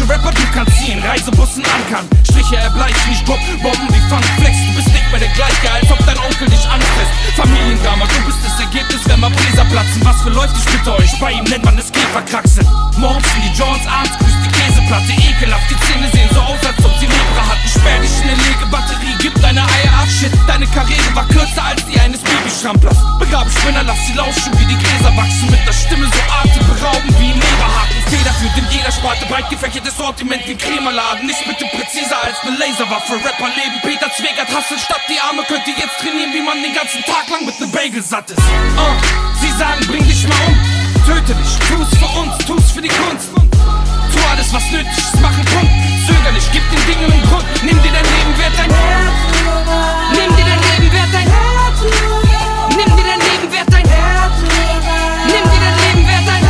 Rapper, du kannst ziehen, Reisebussen ankern. Striche erbleichen, ich drop Bomben wie Funkflex. Du bist nicht mehr der gleiche, als ob dein Onkel dich anfasst. Familiendrama, du bist das Ergebnis, wenn mal Bläser platzen. Was für läuft, ich bitte euch, bei ihm nennt man es Käferkraxen. Morgens in die Joints, abends grüßt die Käseplatte. Ekelhaft, die Zähne sehen so aus, als ob sie Lepra hatten. Sperr dich in eine Legebatterie, gib deine Eier ab. Shit, deine Karriere war kürzer als die eines Babyschramplers. Begrabe Spinner, lass sie lauschen, wie die Gräser wachsen. Mit der Stimme so atemberaubend wie ein Leberhaken. Feder führt in jeder Sparte, breit gefächertes Sortiment wie Krämerladen. Nicht bitte präziser als ne Laserwaffe. Rapper leben, Peter Zwegert hasselt statt die Arme. Könnt ihr jetzt trainieren, wie man den ganzen Tag lang mit nem Bagel satt ist. Sie sagen, bring dich mal um. Töte dich, tu's für uns, tu's für die Kunst. Tu alles, was nötig ist, mach einen Punkt. Zöger nicht, gib den Dingen einen Grund. Nimm dir dein Leben wert ein. Nimm dir dein Leben wert ein. Nimm dir dein Leben wert ein. Nimm dir dein Leben wert ein.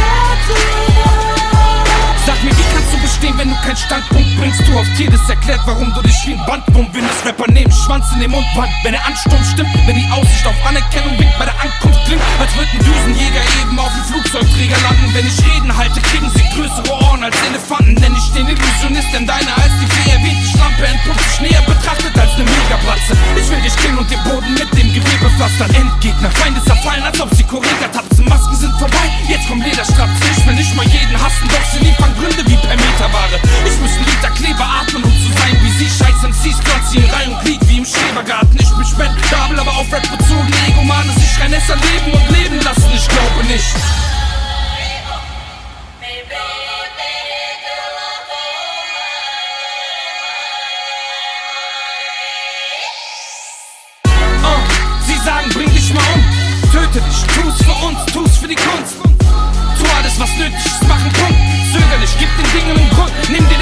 Sag mir, wie kannst du bestehen, wenn du keinen Standpunkt bringst? Du auf dir, das erklärt, warum du dich wie ein Bandwurm windest. Rapper nehmen Schwanz in den Mund, Band, wenn der Ansturm stimmt. Wenn die Aussicht auf Anerkennung winkt, bei der Ankunft klingt, als würd ein Düsenjäger eben auf dem Flugzeugträger landen. Wenn ich Reden halte, kriegen sie größere Ohren als Elefanten. Nenn ich den Illusionist, denn deiner als die Fee erwähnt. Die Schlampe entpuppt sich näher betrachtet als ne Megaplatze. Ich will dich killen und den Boden mit dem Gewebe pflastern. Endgegner, Feinde zerfallen, als ob sie Korrega tapsen. Masken sind vorbei, jetzt kommen Lederstrapsen. Ich will nicht mal jeden hassen, doch sie liefern Gründe wie per Meterware. Ich muss einen Liter Kleber atmen, um zu sein wie sie. Scheiß MCs, Glanz in Reihe und Glied wie im Schrebergarten. Ich bin spendabel, aber auf Rap bezogen. Egomane, sich Renessa leben und leben lassen. Ich glaube nicht. Sie sagen, bring dich mal um. Töte dich, tu's für uns, tu's für die Kunst. Tu alles, was nötig ist, mach einen Punkt. Zöger nicht, gib den Dingen einen Grund. Nimm dir